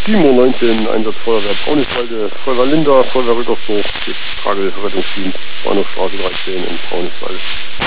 7:19 Uhr, Einsatz Feuerwehr Brauniswalde, Feuerwehr Linda, Feuerwehr Rückersdorf, Tragerettungsdienst, Bahnhofstraße 13 in Brauniswalde.